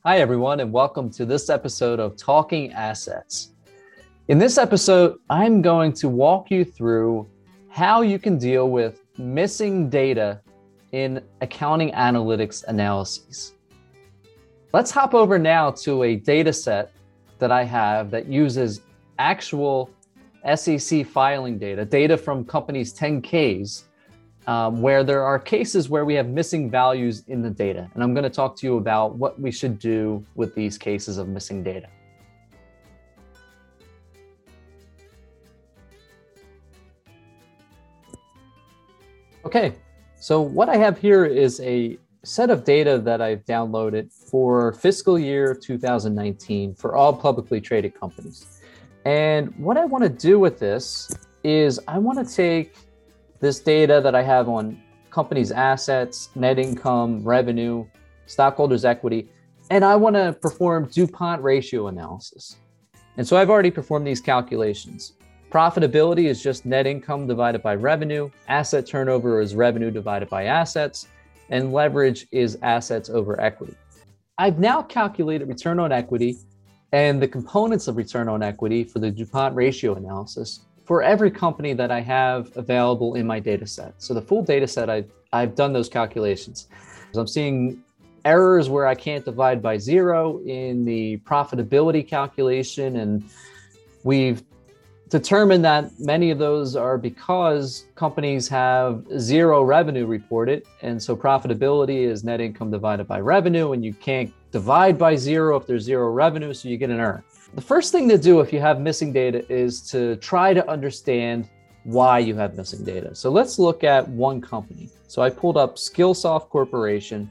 Hi, everyone, and welcome to this episode of Talking Assets. In this episode, I'm going to walk you through how you can deal with missing data in accounting analytics analyses. Let's hop over now to a data set that I have that uses actual SEC filing data from companies' 10Ks, where there are cases where we have missing values in the data. And I'm going to talk to you about what we should do with these cases of missing data. Okay, so what I have here is a set of data that I've downloaded for fiscal year 2019 for all publicly traded companies. And what I want to do with this is I want to take this data that I have on companies' assets, net income, revenue, stockholders' equity, and I want to perform DuPont ratio analysis. And so I've already performed these calculations. Profitability is just net income divided by revenue, asset turnover is revenue divided by assets, and leverage is assets over equity. I've now calculated return on equity and the components of return on equity for the DuPont ratio analysis for every company that I have available in my data set. So the full data set, I've done those calculations. I'm seeing errors where I can't divide by zero in the profitability calculation, and we've determined that many of those are because companies have zero revenue reported, and so profitability is net income divided by revenue, and you can't divide by zero if there's zero revenue, so you get an error. The first thing to do if you have missing data is to try to understand why you have missing data. So let's look at one company. So I pulled up Skillsoft Corporation.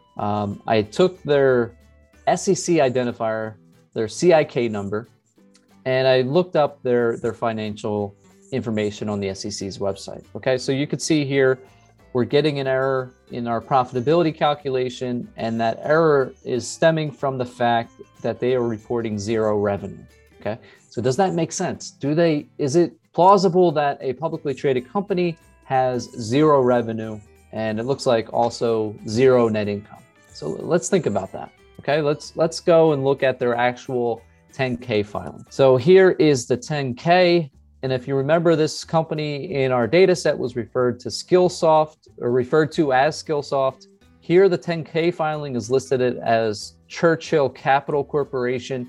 I took their SEC identifier, their CIK number, and I looked up their financial information on the SEC's website. Okay, so you could see here, we're getting an error in our profitability calculation, and that error is stemming from the fact that they are reporting zero revenue. Okay, so does that make sense? Is it plausible that a publicly traded company has zero revenue and it looks like also zero net income? So let's think about that. Okay, let's go and look at their actual 10K filing. So here is the 10K. And if you remember, this company in our data set was referred to Skillsoft, or referred to as Skillsoft. Here, the 10K filing is listed as Churchill Capital Corporation.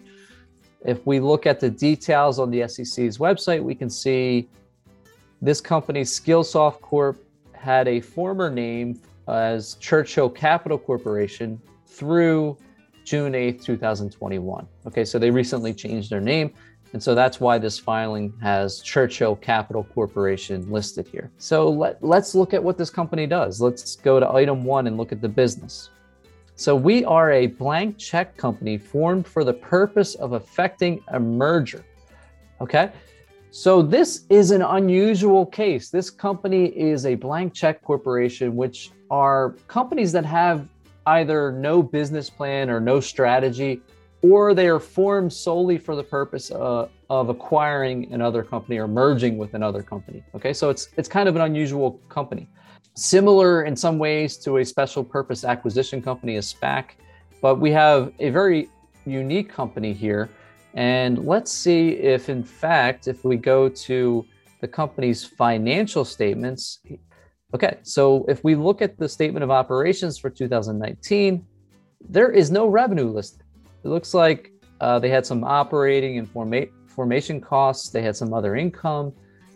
If we look at the details on the SEC's website, we can see this company, Skillsoft Corp, had a former name as Churchill Capital Corporation through June 8th, 2021. Okay, so they recently changed their name. And so that's why this filing has Churchill Capital Corporation listed here. So let's look at what this company does. Let's go to item 1 and look at the business. So we are a blank check company formed for the purpose of effecting a merger. Okay, so this is an unusual case. This company is a blank check corporation, which are companies that have either no business plan or no strategy, or they are formed solely for the purpose of acquiring another company or merging with another company. Okay, so it's kind of an unusual company. Similar in some ways to a special purpose acquisition company, a SPAC, but we have a very unique company here. And let's see if in fact, if we go to the company's financial statements. Okay, so if we look at the statement of operations for 2019, there is no revenue listed. It looks like they had some operating and formation costs. They had some other income.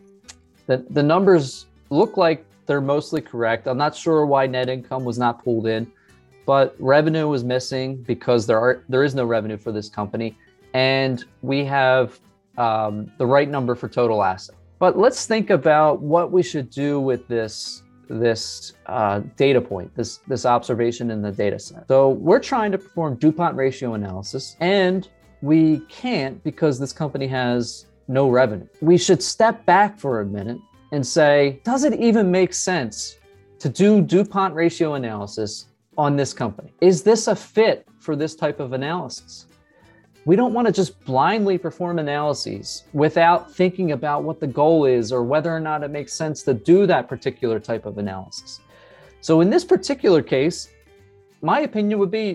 The numbers look like they're mostly correct. I'm not sure why net income was not pulled in, but revenue was missing because there is no revenue for this company. And we have the right number for total asset. But let's think about what we should do with this data point, this observation in the data set. So we're trying to perform DuPont ratio analysis, and we can't because this company has no revenue. We should step back for a minute and say, does it even make sense to do DuPont ratio analysis on this company? Is this a fit for this type of analysis? We don't want to just blindly perform analyses without thinking about what the goal is or whether or not it makes sense to do that particular type of analysis. So in this particular case, my opinion would be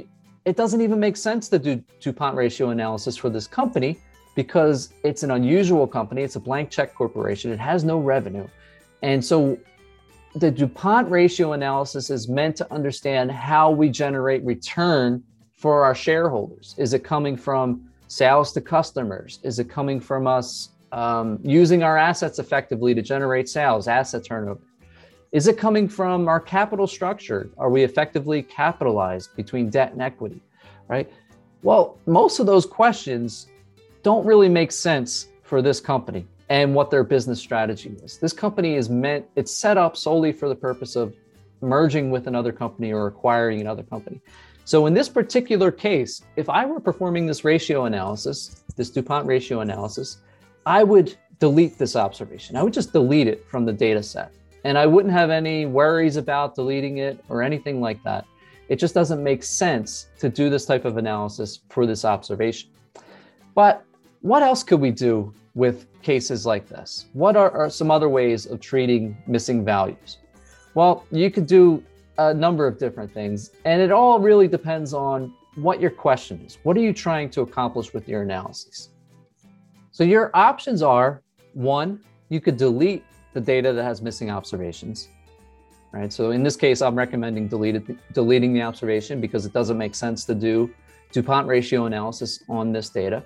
it doesn't even make sense to do DuPont ratio analysis for this company because it's an unusual company. It's a blank check corporation. It has no revenue. And so the DuPont ratio analysis is meant to understand how we generate return for our shareholders. Is it coming from sales to customers? Is it coming from us using our assets effectively to generate sales, asset turnover? Is it coming from our capital structure? Are we effectively capitalized between debt and equity, right? Well, most of those questions don't really make sense for this company and what their business strategy is. This company it's set up solely for the purpose of merging with another company or acquiring another company. So in this particular case, if I were performing this ratio analysis, this DuPont ratio analysis, I would delete this observation. I would just delete it from the data set. And I wouldn't have any worries about deleting it or anything like that. It just doesn't make sense to do this type of analysis for this observation. But what else could we do with cases like this? What are some other ways of treating missing values? Well, you could do a number of different things, and it all really depends on what your question is. What are you trying to accomplish with your analysis? So your options are, one, you could delete the data that has missing observations, right? So in this case, I'm recommending deleting the observation because it doesn't make sense to do DuPont ratio analysis on this data.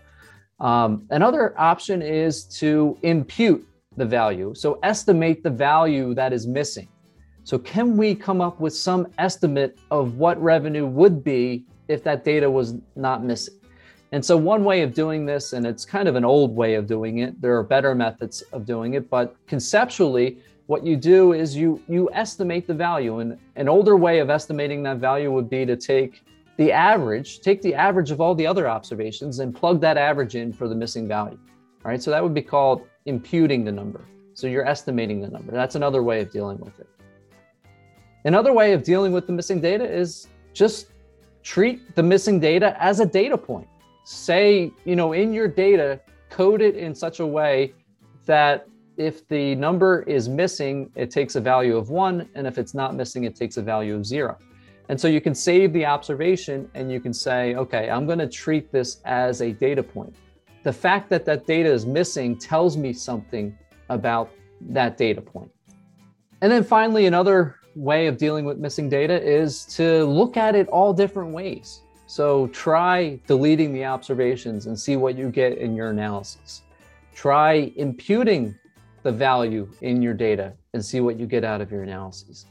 Another option is to impute the value. So estimate the value that is missing. So can we come up with some estimate of what revenue would be if that data was not missing? And so one way of doing this, and it's kind of an old way of doing it, there are better methods of doing it, but conceptually, what you do is you estimate the value. And an older way of estimating that value would be to take the average of all the other observations and plug that average in for the missing value. All right, so that would be called imputing the number. So you're estimating the number. That's another way of dealing with it. Another way of dealing with the missing data is just treat the missing data as a data point. Say, in your data, code it in such a way that if the number is missing, it takes a value of 1, and if it's not missing, it takes a value of 0. And so you can save the observation and you can say, okay, I'm going to treat this as a data point. The fact that that data is missing tells me something about that data point. And then finally, another way of dealing with missing data is to look at it all different ways. So try deleting the observations and see what you get in your analysis. Try imputing the value in your data and see what you get out of your analysis.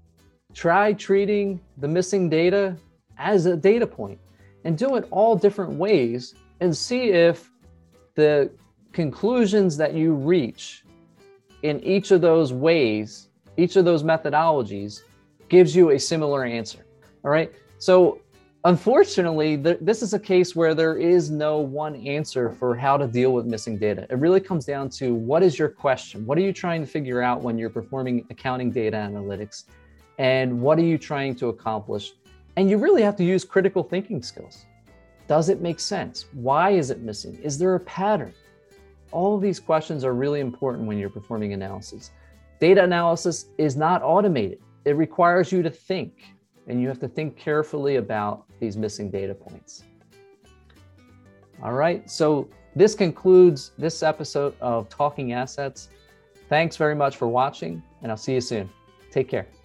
Try treating the missing data as a data point and do it all different ways and see if the conclusions that you reach in each of those ways, each of those methodologies, gives you a similar answer. All right. So unfortunately, this is a case where there is no one answer for how to deal with missing data. It really comes down to, what is your question? What are you trying to figure out when you're performing accounting data analytics? And what are you trying to accomplish? And you really have to use critical thinking skills. Does it make sense? Why is it missing? Is there a pattern? All of these questions are really important when you're performing analysis. Data analysis is not automated. It requires you to think, and you have to think carefully about these missing data points. All right, so this concludes this episode of Talking Assets. Thanks very much for watching, and I'll see you soon. Take care.